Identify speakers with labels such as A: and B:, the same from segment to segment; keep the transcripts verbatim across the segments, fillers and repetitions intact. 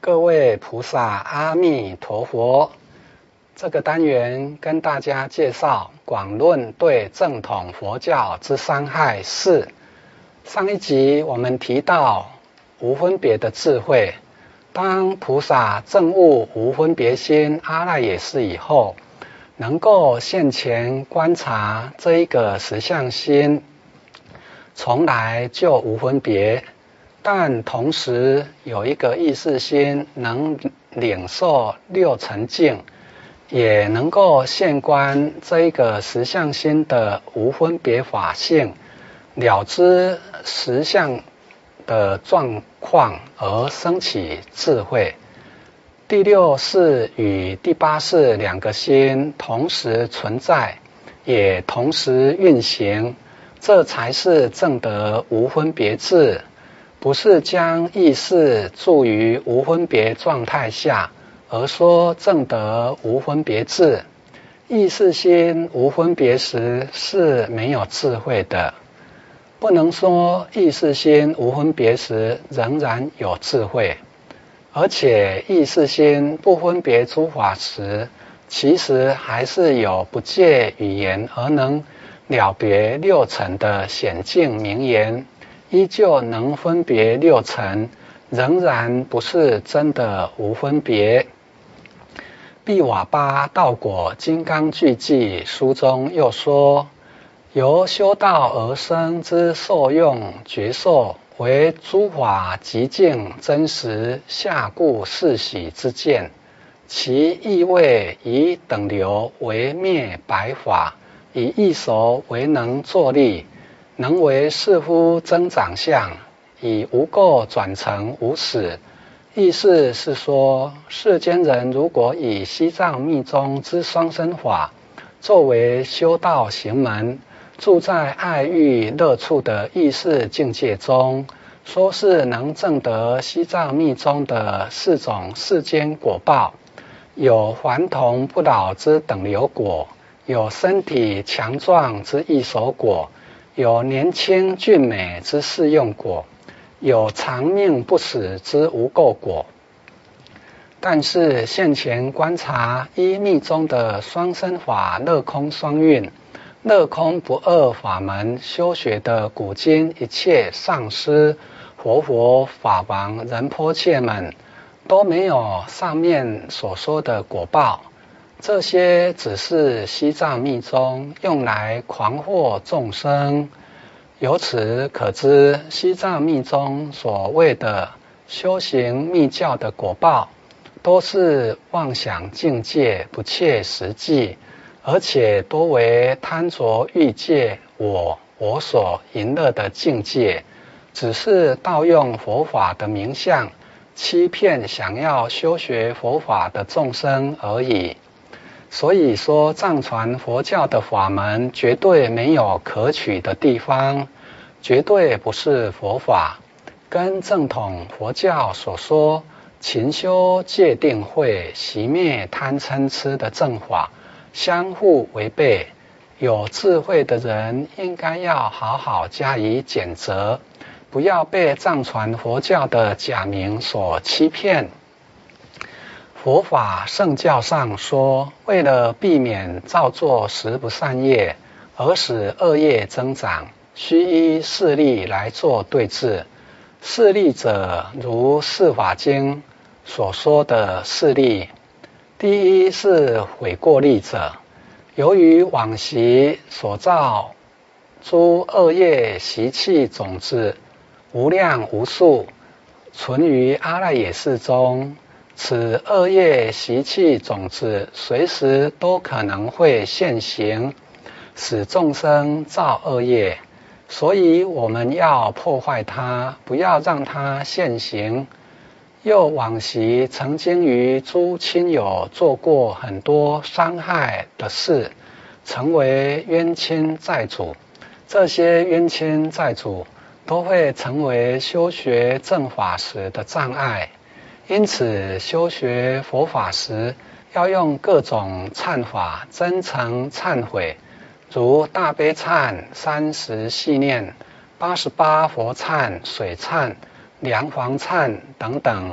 A: 各位菩萨阿弥陀佛。这个单元跟大家介绍广论对正统佛教之伤害四。上一集我们提到无分别的智慧，当菩萨证悟无分别心阿赖耶识以后，能够现前观察这一个实相心从来就无分别，但同时有一个意识心能领受六尘境，也能够现观这一个实相心的无分别法性，了知实相的状况而生起智慧。第六识与第八识两个心同时存在，也同时运行，这才是证得无分别智，不是将意识住于无分别状态下而说证得无分别智。意识心无分别时是没有智慧的，不能说意识心无分别时仍然有智慧。而且意识心不分别诸法时，其实还是有不借语言而能了别六尘的显净名言，依旧能分别六尘，仍然不是真的无分别。毕瓦巴道果金刚具记书中又说，由修道而生之受用觉受，为诸法极净真实下故世喜之见，其意味以等流为灭白法，以异熟为能作力，能为士夫增长相，以无垢转成无始。意思是说，世间人如果以西藏密宗之双生法作为修道行门，住在爱欲乐处的意识境界中，说是能证得西藏密宗的四种世间果报，有还童不老之等流果，有身体强壮之异熟果，有年轻俊美之适用果，有长命不死之无垢果。但是现前观察依密宗的双生法乐空双运、乐空不二法门修学的古今一切上师、活佛、法王、仁波切们，都没有上面所说的果报。这些只是西藏密宗用来狂惑众生。由此可知，西藏密宗所谓的修行密教的果报，都是妄想境界，不切实际，而且多为贪着欲界我我所淫乐的境界，只是盗用佛法的名相，欺骗想要修学佛法的众生而已。所以说，藏传佛教的法门绝对没有可取的地方，绝对不是佛法，跟正统佛教所说勤修戒定慧、熄灭贪嗔痴的正法相互违背。有智慧的人应该要好好加以检责，不要被藏传佛教的假名所欺骗。佛法圣教上说，为了避免造作十不善业而使恶业增长，须依四力来做对治。四力者，如四法经所说的四力。第一是悔过力者，由于往昔所造诸恶业习气种子无量无数，存于阿赖耶识中，此恶业习气种子随时都可能会现行，使众生造恶业，所以我们要破坏它，不要让它现行。又往昔曾经与诸亲友做过很多伤害的事，成为冤亲债主，这些冤亲债主都会成为修学正法时的障碍。因此修学佛法时要用各种忏法真诚忏悔，如大悲忏、三十系念、八十八佛忏、水忏、梁皇忏等等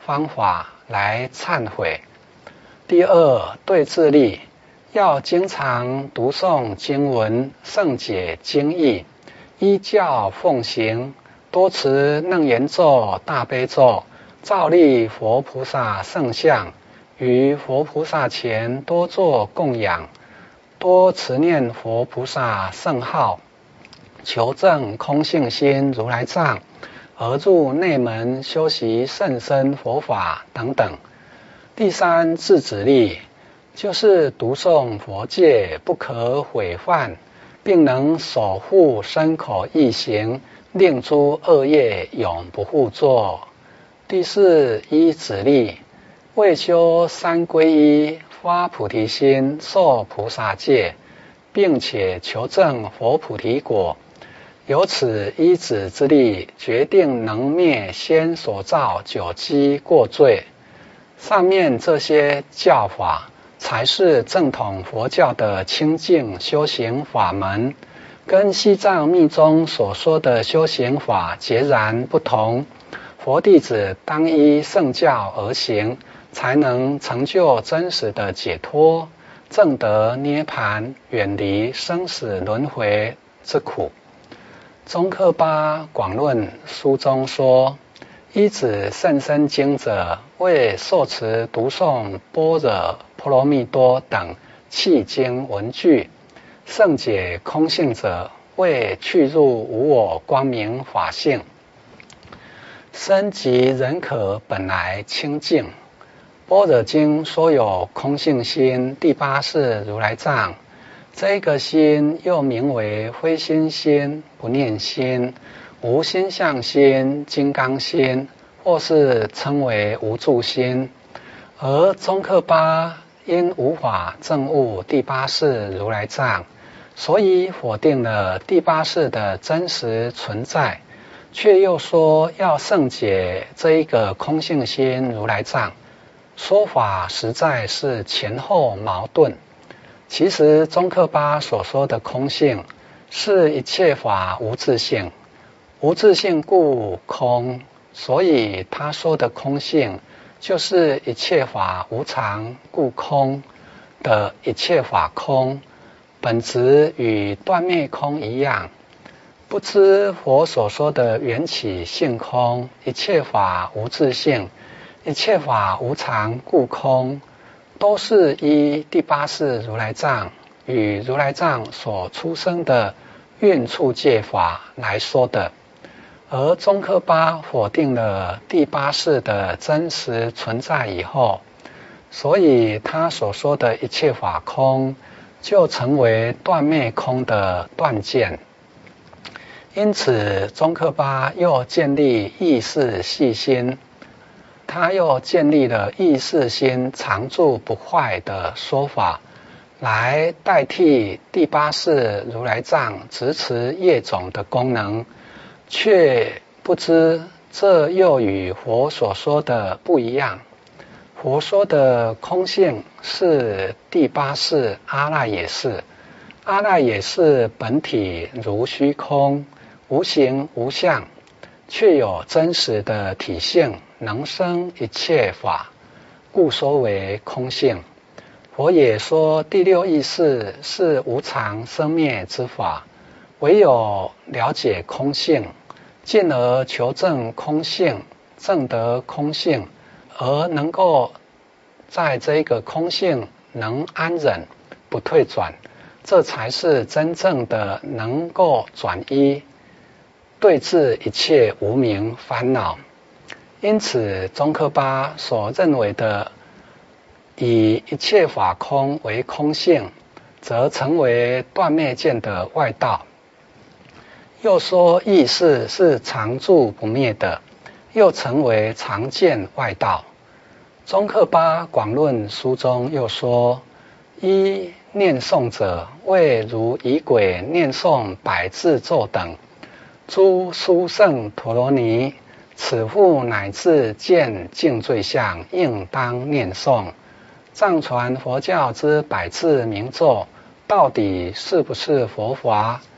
A: 方法来忏悔。第二，对治力，要经常读诵经文，圣解经义，依教奉行，多持楞严咒、大悲咒，照立佛菩萨圣像，于佛菩萨前多做供养，多持念佛菩萨圣号，求证空性心如来藏，而入内门修习甚深佛法等等。第三，制止力，就是读诵佛戒不可毁犯，并能守护身口意行，令诸恶业永不复作。第四，依止力，为修三皈依，发菩提心，受菩萨戒，并且求证佛菩提果，由此依止之力，决定能灭先所造九积过罪。上面这些教法才是正统佛教的清净修行法门，跟西藏密宗所说的修行法截然不同。佛弟子当依圣教而行，才能成就真实的解脱，证得涅槃，远离生死轮回之苦。宗喀巴广论书中说，依止甚深经者，为受持读诵般若波罗蜜多等契经文句；圣解空性者，为去入无我光明法性。身即人可本来清净。般若经说有空性心，第八是如来藏。这个心又名为非心心、不念心、无心相心、金刚心，或是称为无住心。而宗喀巴因无法证悟第八是如来藏，所以否定了第八识的真实存在，却又说要圣解这一个空性心如来藏，说法实在是前后矛盾。其实宗喀巴所说的空性，是一切法无自性，无自性故空，所以他说的空性，就是一切法无常故空的一切法空，本质与断灭空一样。不知佛所说的缘起性空，一切法无自性，一切法无常故空，都是依第八识如来藏与如来藏所出生的蕴处界法来说的。而宗喀巴否定了第八识的真实存在以后，所以他所说的一切法空，就成为断灭空的断见。因此宗喀巴又建立意识细心，他又建立了意识心常住不坏的说法，来代替第八识如来藏执持业种的功能，却不知这又与佛所说的不一样。佛说的空性是第八识阿赖耶识，阿赖耶识本体如虚空，无形无相，却有真实的体性，能生一切法，故说为空性。佛也说第六意识是无常生灭之法，唯有了解空性，进而求证空性，证得空性，而能够在这个空性能安忍不退转，这才是真正的能够转依对治一切无明烦恼。因此宗喀巴所认为的以一切法空为空性，则成为断灭见的外道。又说意识是常住不灭的，又成为常见外道。宗喀巴广论书中又说，依念诵者，为如仪轨念诵百字咒等诸殊胜陀罗尼，此复乃至见净罪相，应当念诵。藏传佛教之百字明咒，到底是不是佛法？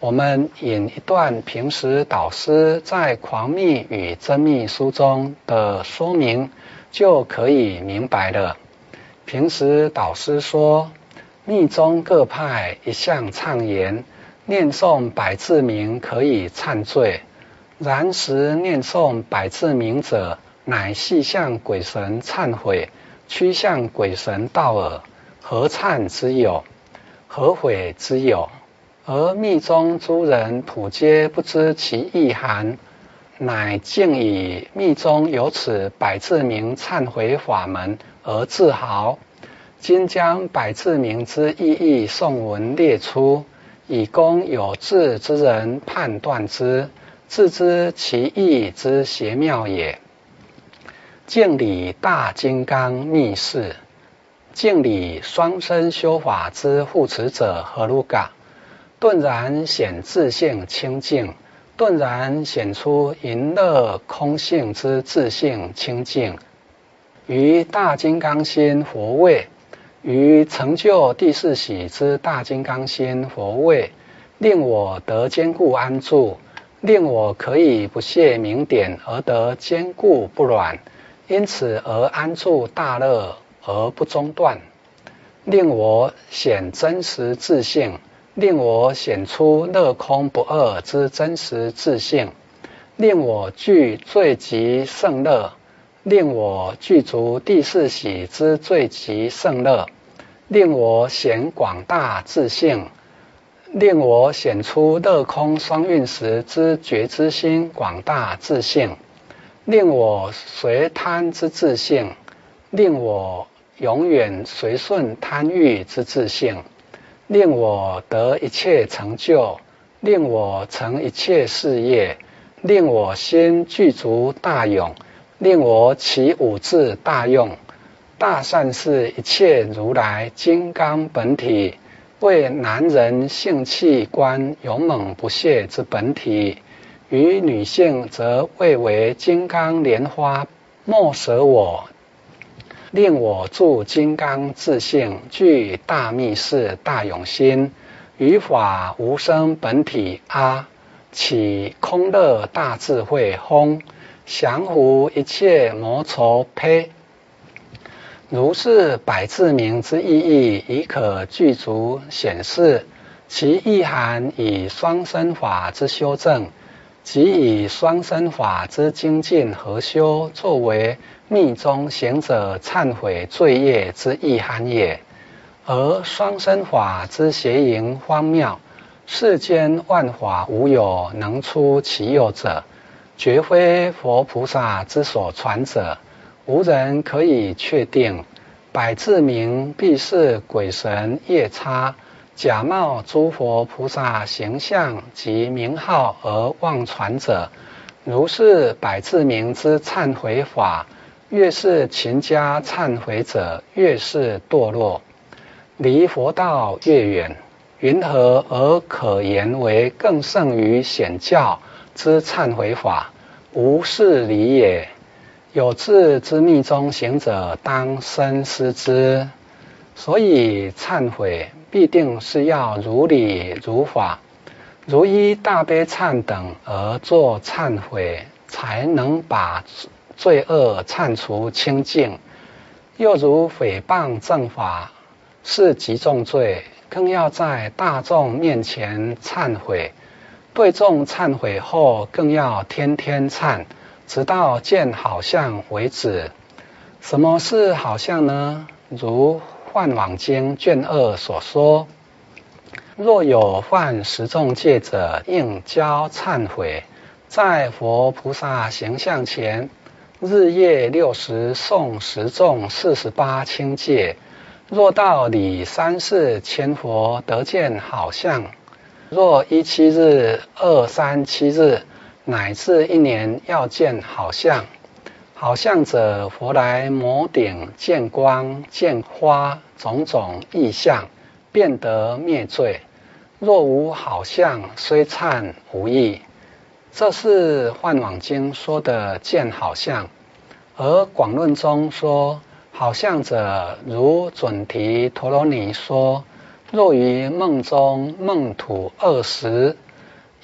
A: 我们引一段平时导师在《狂密与真密》书中的说明，就可以明白了。平时导师说，密宗各派一向倡言，念诵百字明可以忏罪，然时念诵百字明者，乃系向鬼神忏悔，趋向鬼神道耳，何忏之有？何悔之有？而密宗诸人普皆不知其意涵，乃竟以密宗有此百字明忏悔法门而自豪。今将百字明之意义颂文列出，以供有志之人判断之，自知其意之邪妙也。敬礼大金刚密事，敬礼双生修法之护持者何如嘎？顿然显自性清净，顿然显出淫乐空性之自性清净。于大金刚心佛位，于成就第四喜之大金刚心佛位，令我得坚固安住，令我可以不懈明点而得坚固不软，因此而安住大乐而不中断，令我显真实自性，令我显出乐空不二之真实自性，令我具最极胜乐，令我具足第四喜之最极胜乐，令我显广大自性，令我显出乐空双运时之觉知心广大自性，令我随贪之自性，令我永远随顺贪欲之自性，令我得一切成就，令我成一切事业，令我心具足大勇，令我起五智大用，大善是一切如来金刚本体，为男人性器官勇猛不懈之本体，于女性则谓为金刚莲花莫舍我，令我住金刚自性，具大密事大勇心，于法无生本体阿，起空乐大智慧轰，降伏一切魔愁呸。如是百字明之意义，已可具足显示，其意涵以双生法之修正，即以双生法之精进和修，作为密宗行者忏悔罪业之意涵也。而双生法之邪淫荒谬，世间万法无有能出其右者，绝非佛菩萨之所传者，无人可以确定。百字明必是鬼神夜叉假冒诸佛菩萨形象及名号而妄传者，如是百字明之忏悔法，越是勤加忏悔者，越是堕落，离佛道越远。云何而可言为更胜于显教之忏悔法？无是理也。有志之密宗行者当深思之。所以忏悔必定是要如理如法，如依大悲忏等而作忏悔，才能把罪恶忏除清净。又如诽谤正法是极重罪，更要在大众面前忏悔，对众忏悔后更要天天忏，直到见好相为止。什么是好相呢？如《梵网经》卷二所说，若有犯十众戒者，应教忏悔，在佛菩萨形象前，日夜六时诵十众四十八轻戒。若到礼三世千佛，得见好相。若一七日、二三七日，乃至一年要见好相。好相者，佛来摩顶见光见花种种异相，便得灭罪。若无好相，虽忏无益。这是《梵网经》说的见好相。而广论中说，好相者如准提陀罗尼说，若于梦中梦土二十，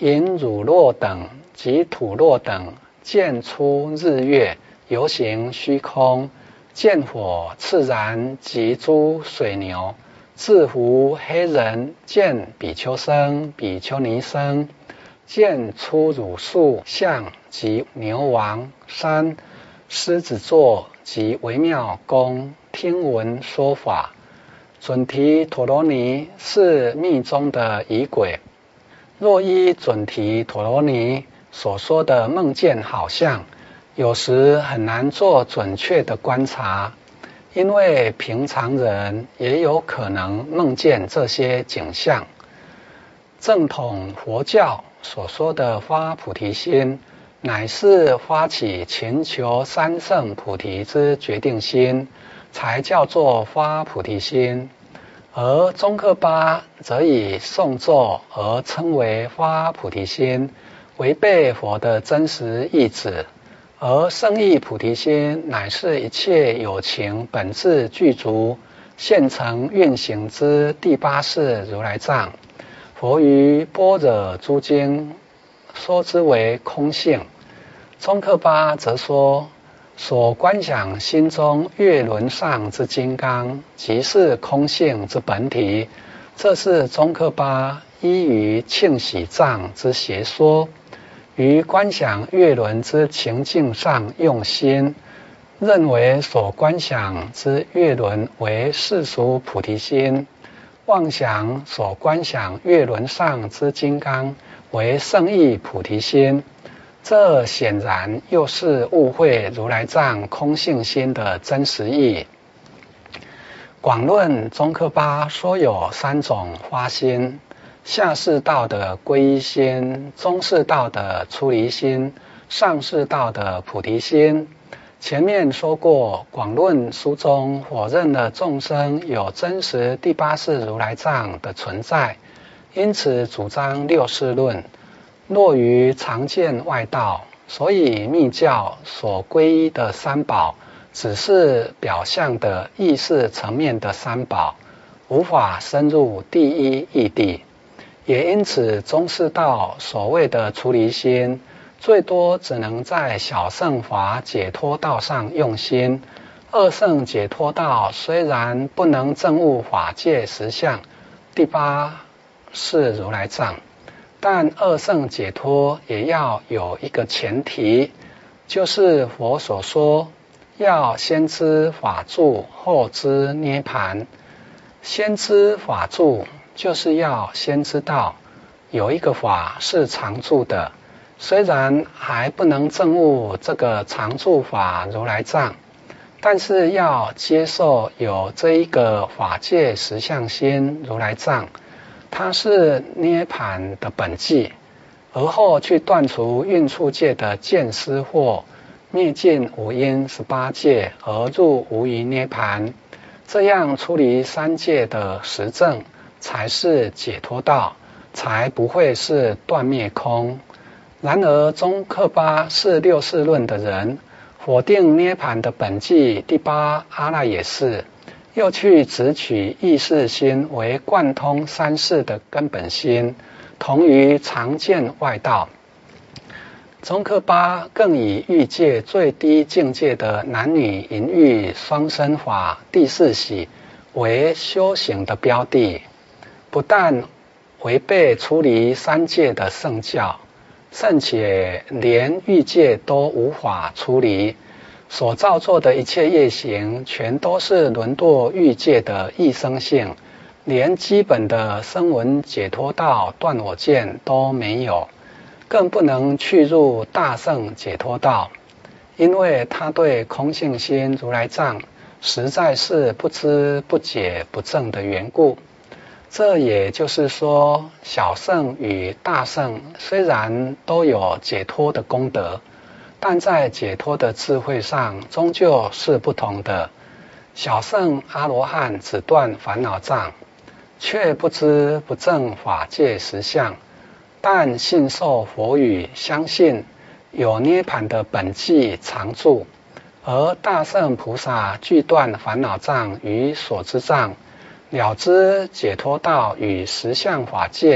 A: 引乳酪等及土酪等，见出日月，游行虚空，见火炽然及诸水牛，至乎黑人，见比丘僧、比丘尼僧，见出乳树象及牛王。三、狮子座及微妙宫，听闻说法。准提陀罗尼是密宗的仪轨。若依准提陀罗尼所说的梦见好像，有时很难做准确的观察，因为平常人也有可能梦见这些景象。正统佛教所说的发菩提心，乃是发起勤求三圣菩提之决定心，才叫做发菩提心。而宗喀巴则以诵咒而称为发菩提心，违背佛的真实意旨。而圣意菩提心乃是一切有情本质具足、现成运行之第八世如来藏。佛于般若诸经说之为空性。宗喀巴则说，所观想心中月轮上之金刚，即是空性之本体。这是宗喀巴依于庆喜藏之邪说，于观想月轮之情境上用心，认为所观想之月轮为世俗菩提心，妄想所观想月轮上之金刚为圣意菩提心。这显然又是误会如来藏空性心的真实义。广论宗喀巴说有三种发心：下士道的皈依心，中士道的出离心，上士道的菩提心。前面说过，广论书中否认了众生有真实第八世如来藏的存在，因此主张六世论。落于常见外道，所以密教所皈依的三宝只是表象的意识层面的三宝，无法深入第一义谛。也因此中士道所谓的出离心，最多只能在小乘法解脱道上用心。二乘解脱道虽然不能证悟法界实相第八世如来藏，但二乘解脱也要有一个前提，就是佛所说要先知法住，后知涅盘。先知法住就是要先知道有一个法是常住的，虽然还不能证悟这个常住法如来藏，但是要接受有这一个法界实相心如来藏，它是涅盘的本际，而后去断除运处界的见思惑，灭尽五阴十八界，而入无余涅盘。这样出离三界的实证，才是解脱道，才不会是断灭空。然而宗喀巴是六世论的人，否定涅盘的本际第八阿赖耶识，又去直取意识心为贯通三世的根本心，同于常见外道。宗喀巴更以欲界最低境界的男女淫欲双生法第四喜为修行的标的，不但违背出离三界的圣教，甚且连欲界都无法出离，所造作的一切业行全都是沦堕欲界的异生性，连基本的声闻解脱道断我见都没有，更不能去入大圣解脱道，因为他对空性心如来藏实在是不知不解不正的缘故。这也就是说，小圣与大圣虽然都有解脱的功德，但在解脱的智慧上终究是不同的。小圣阿罗汉只断烦恼障，却不知不正法界实相，但信受佛语，相信有涅盘的本际常住。而大圣菩萨具断烦恼障与所知障，了知解脱道与实相法界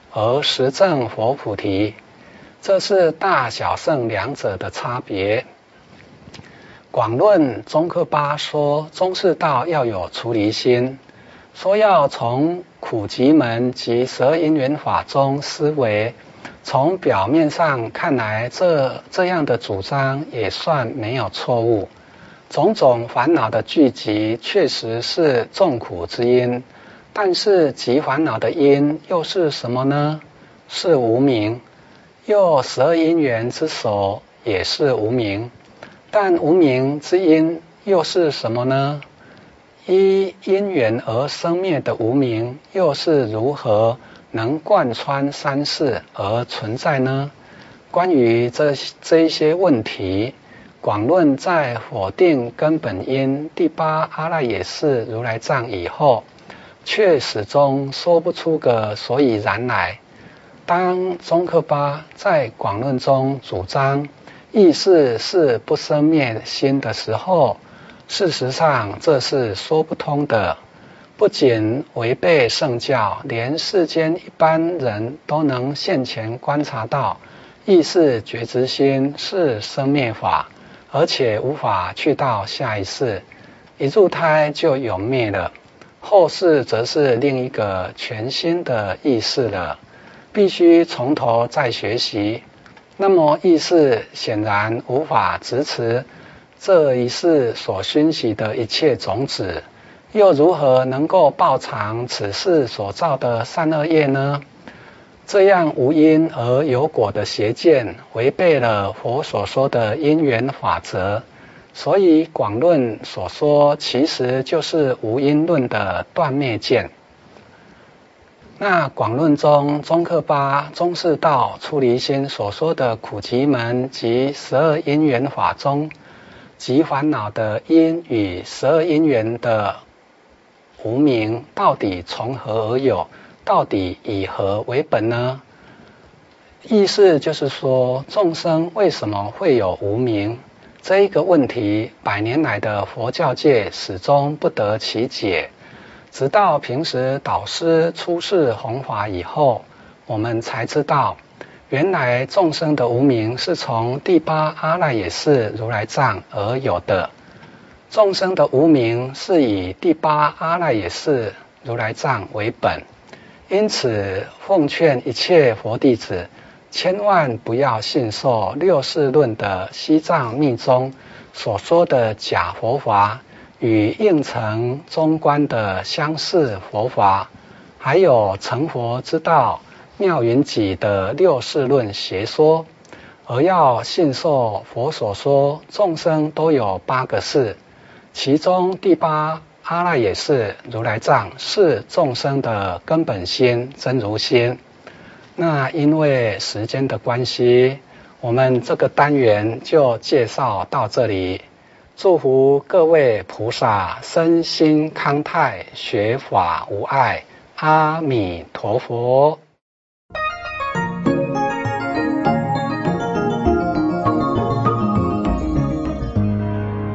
A: 而实证佛菩提，这是大小乘两者的差别。广论宗喀巴说中士道要有出离心，说要从苦集门及十二因缘法中思维。从表面上看来，这这样的主张也算没有错误。种种烦恼的聚集确实是众苦之因，但是集烦恼的因又是什么呢？是无明。又十二因缘之首也是无明，但无明之因又是什么呢？依因缘而生灭的无明又是如何能贯穿三世而存在呢？关于这这一些问题，广论在否定根本因第八阿赖耶识如来藏以后，却始终说不出个所以然来。当宗喀巴在广论中主张意识是不生灭心的时候，事实上这是说不通的，不仅违背圣教，连世间一般人都能现前观察到意识觉知心是生灭法，而且无法去到下一世，一入胎就永灭了，后世则是另一个全新的意识了，必须从头再学习。那么意识显然无法支持这一世所熏习的一切种子，又如何能够报偿此世所造的善恶业呢？这样无因而有果的邪见，违背了佛所说的因缘法则，所以广论所说其实就是无因论的断灭见。那广论中宗喀巴中士道出离心所说的苦集门及十二因缘法中，集烦恼的因与十二因缘的无明到底从何而有？到底以何为本呢？意思就是说，众生为什么会有无明？这一个问题，百年来的佛教界始终不得其解。直到平时导师出世弘法以后，我们才知道，原来众生的无明是从第八阿赖耶识如来藏而有的。众生的无明是以第八阿赖耶识如来藏为本，因此奉劝一切佛弟子，千万不要信受六世论的西藏密宗所说的假佛法，与应成中观的相似佛法，还有成佛之道妙云集的六世论邪说，而要信受佛所说众生都有八个识，其中第八阿赖耶识如来藏是众生的根本心真如心。那因为时间的关系，我们这个单元就介绍到这里。祝福各位菩萨身心康泰，学法无碍。阿弥陀佛。